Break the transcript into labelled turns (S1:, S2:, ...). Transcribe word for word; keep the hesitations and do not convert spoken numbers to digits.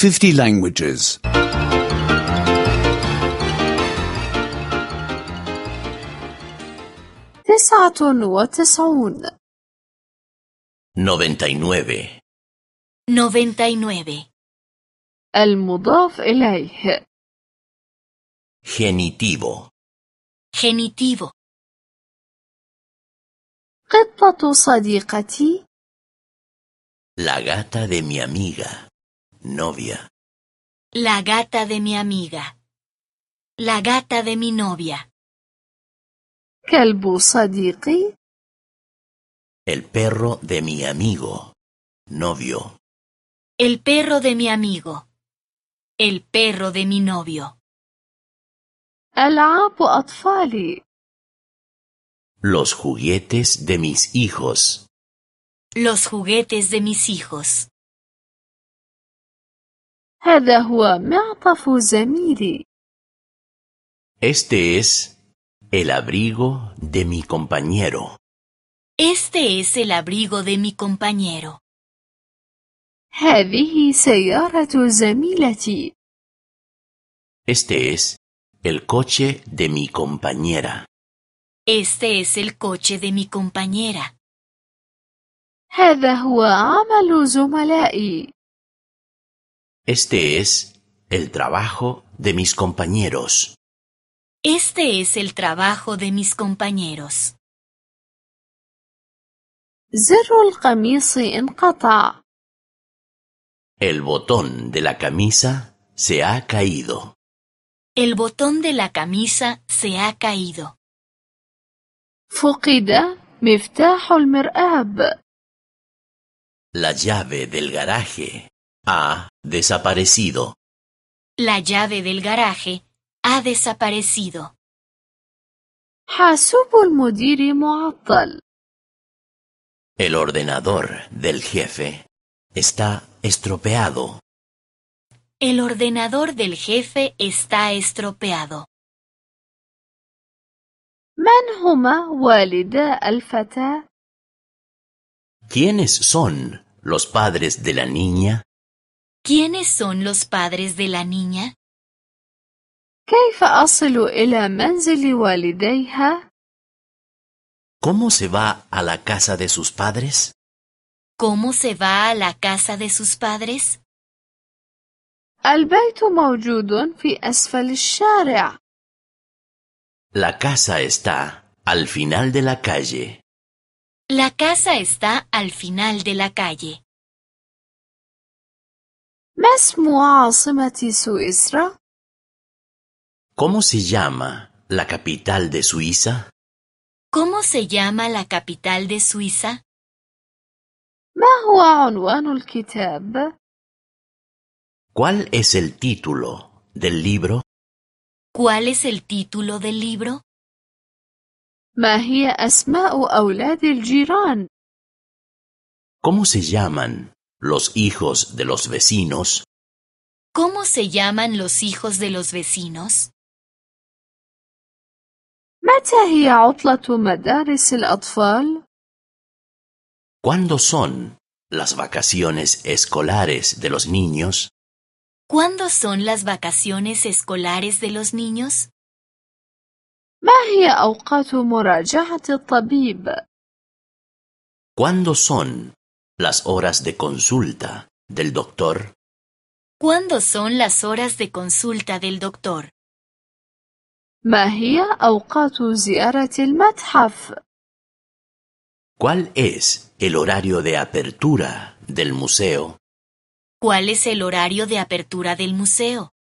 S1: fifty languages.
S2: تسعة وتسعون.
S3: noventa y nueve.
S4: noventa y nueve.
S2: المضاف إليه.
S3: Genitivo.
S4: Genitivo.
S2: قطة صديقتي.
S3: La gata de mi amiga. Novia.
S4: La gata de mi amiga. La gata de mi novia.
S2: كلب صديقي.
S3: El perro de mi amigo. Novio.
S4: El perro de mi amigo. El perro de mi novio.
S2: ألعاب أطفالي.
S3: Los juguetes de mis hijos.
S4: Los juguetes de mis hijos.
S2: هذا هو معطف زميلي.
S3: Este es el abrigo de mi compañero.
S4: Este es el abrigo de mi compañero.
S2: هذه سيارة زميلتي.
S3: Este es el coche de mi compañera.
S4: Este es el coche de mi compañera.
S2: هذا هو عمل زملائي.
S3: Este es el trabajo de mis compañeros.
S4: Este es el trabajo de mis compañeros.
S2: زر القميص انقطع.
S3: El botón de la camisa se ha caído.
S4: El botón de la camisa se ha caído.
S2: فقد مفتاح المرآب.
S3: La llave del garaje ha desaparecido.
S4: La llave del garaje ha desaparecido.
S2: حاسوب المدير معطل.
S3: El ordenador del jefe está estropeado.
S4: El ordenador del jefe está estropeado.
S2: من هما والدا الفتاة؟
S3: ¿Quiénes son los padres de la niña?
S4: ¿Quiénes son los padres de la niña?
S2: كيف أصل إلى منزل والديها؟
S3: ¿Cómo se va a la casa de sus padres?
S4: ¿Cómo se va a la casa de sus padres?
S2: البيت موجود في أسفل الشارع.
S3: La casa está al final de la calle.
S4: La casa está al final de la calle.
S2: ما اسم عاصمة سويسرا؟
S3: ¿Cómo se llama la capital de Suiza?
S4: ¿Cómo se llama la capital de Suiza?
S2: ما هو عنوان الكتاب؟
S3: ¿Cuál es el título del libro?
S4: ¿Cuál es el título del libro?
S2: ما هي أسماء أولاد الجيران؟
S3: ¿Cómo se llaman los hijos de los vecinos?
S4: ¿Cómo se llaman los hijos de los vecinos?
S2: متى هي عطلة مدارس الأطفال؟
S3: ¿Cuándo son las vacaciones escolares de los niños?
S4: ¿Cuándo son las vacaciones escolares de los niños?
S2: ما هي أوقات مراجعة الطبيب؟
S3: ¿Cuándo son las horas de consulta del doctor?
S4: ¿Cuándo son las horas de consulta del doctor?
S2: ما هي أوقات زيارة المتحف؟
S3: ¿Cuál es el horario de apertura del museo?
S4: ¿Cuál es el horario de apertura del museo?